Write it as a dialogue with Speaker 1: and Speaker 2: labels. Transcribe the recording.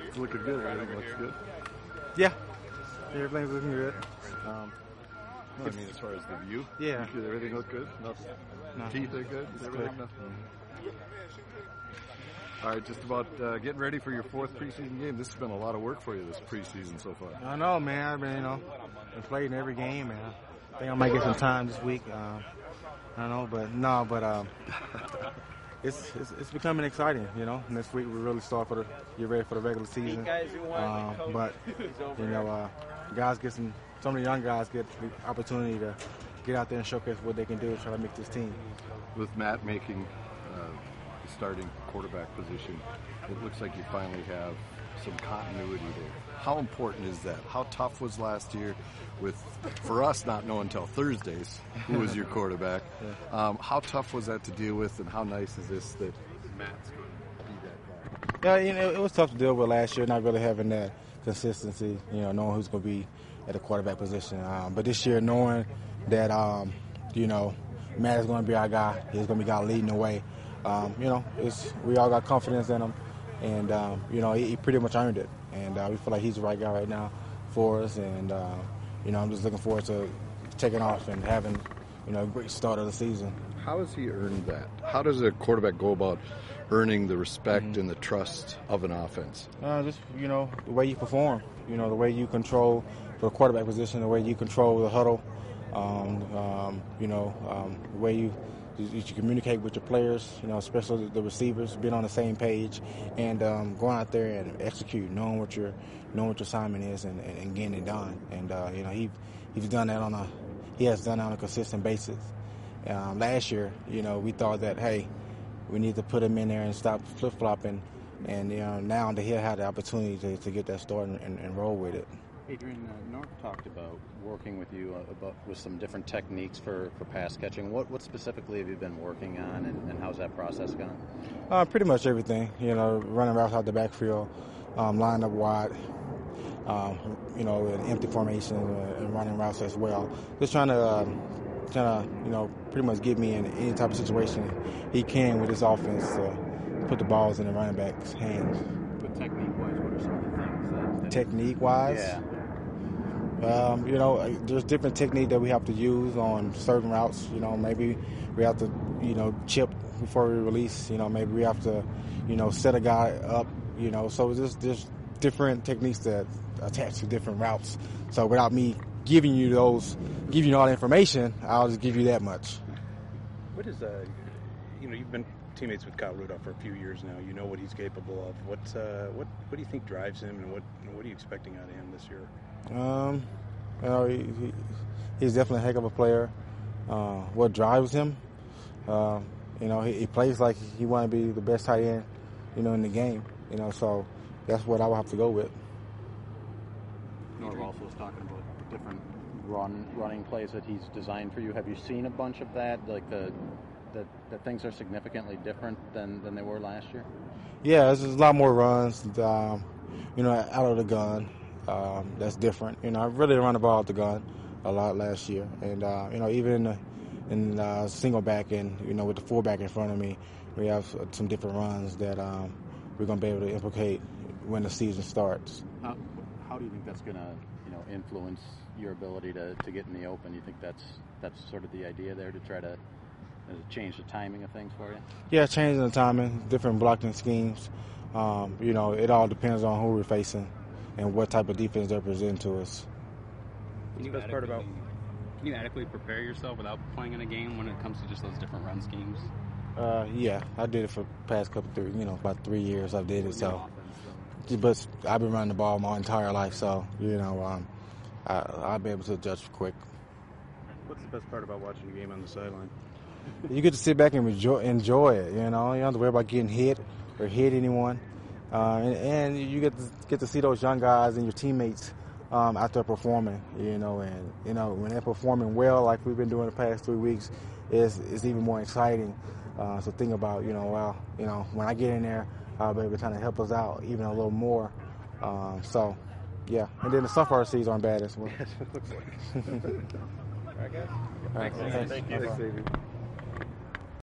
Speaker 1: It's looking good. Everything looks good.
Speaker 2: Yeah, everything's looking good.
Speaker 1: No, I mean, as far as the view,
Speaker 2: Yeah.
Speaker 1: did everything look good? Nothing. Teeth are good.
Speaker 2: It's
Speaker 1: Everything.
Speaker 2: good.
Speaker 1: Nothing. All right, just about getting ready for your 4th preseason game. This has been a lot of work for you this preseason so far.
Speaker 2: I know, man. I've been, been playing every game, man. I think I might get some time this week. I don't know, but it's becoming exciting, Next week we really start get ready for the regular season. But guys get some of the young guys get the opportunity to get out there and showcase what they can do to try to make this team.
Speaker 1: With Matt making the starting quarterback position, it looks like you finally have some continuity there. How important is that? How tough was last year for us not knowing until Thursdays who was your quarterback? How tough was that to deal with, and how nice is this that Matt's going to be that guy?
Speaker 2: Yeah, it was tough to deal with last year, not really having that consistency, knowing who's going to be at the quarterback position. But this year, knowing that, Matt is going to be our guy, he's going to be our leading the way. We all got confidence in him, and he pretty much earned it. And we feel like he's the right guy right now for us. And I'm just looking forward to taking off and having a great start of the season.
Speaker 1: How has he earned that? How does a quarterback go about earning the respect and the trust of an offense?
Speaker 2: Just the way you perform, the way you control the quarterback position, the way you control the huddle, the way you communicate with your players, especially the receivers, being on the same page, and going out there and execute, knowing what your assignment is, and getting it done. And he's done that he has done that on a consistent basis. Last year, we thought that, hey, we need to put him in there and stop flip-flopping, and now that he'll have the opportunity to get that start and roll with it.
Speaker 3: Adrian, North talked about working with you with some different techniques for pass catching. What specifically have you been working on, and how's that process gone?
Speaker 2: Pretty much everything. Running routes out the backfield, line up wide, in empty formation, and running routes as well. Just trying to pretty much get me in any type of situation he can with his offense to put the balls in the running back's hands.
Speaker 3: But technique-wise, what are some of the things?
Speaker 2: Technique-wise?
Speaker 3: Yeah.
Speaker 2: There's different technique that we have to use on certain routes. Maybe we have to, chip before we release. Maybe we have to, set a guy up. So there's different techniques that attach to different routes. So without me giving you all the information, I'll just give you that much.
Speaker 4: What is you've been teammates with Kyle Rudolph for a few years now. You know what he's capable of. What do you think drives him, and what are you expecting out of him this year?
Speaker 2: He's definitely a heck of a player. What drives him? He plays like he want to be the best tight end, in the game. So that's what I would have to go with.
Speaker 3: Norv also was talking about different running plays that he's designed for you. Have you seen a bunch of that? Like that things are significantly different than they were last year?
Speaker 2: Yeah, there's a lot more runs, out of the gun. That's different. I really run the ball out the gun a lot last year, and even in single back and with the fullback in front of me, we have some different runs that we're going to be able to implicate when the season starts.
Speaker 3: How do you think that's going to influence your ability to get in the open? You think that's sort of the idea there, to try to change the timing of things for you?
Speaker 2: Yeah, changing the timing, different blocking schemes. It all depends on who we're facing and what type of defense they're presenting to us.
Speaker 5: Can you adequately prepare yourself without playing in a game when it comes to just those different run schemes?
Speaker 2: Yeah, I did it for the past about 3 years. I did it, so. But I've been running the ball my entire life, so I'll be able to adjust quick.
Speaker 4: What's the best part about watching a game on the sideline?
Speaker 2: You get to sit back and enjoy it. You don't have to worry about getting hit or hit anyone, and you get to see those young guys and your teammates out there performing. And when they're performing well, like we've been doing the past 3 weeks, it's even more exciting. So think about when I get in there, I'll be able to kind of help us out even a little more. Yeah, and then the sunflower seeds aren't bad as well.
Speaker 4: Yes, it looks like. All right, guys.
Speaker 2: All right,
Speaker 4: Thank you.
Speaker 1: Thanks, David.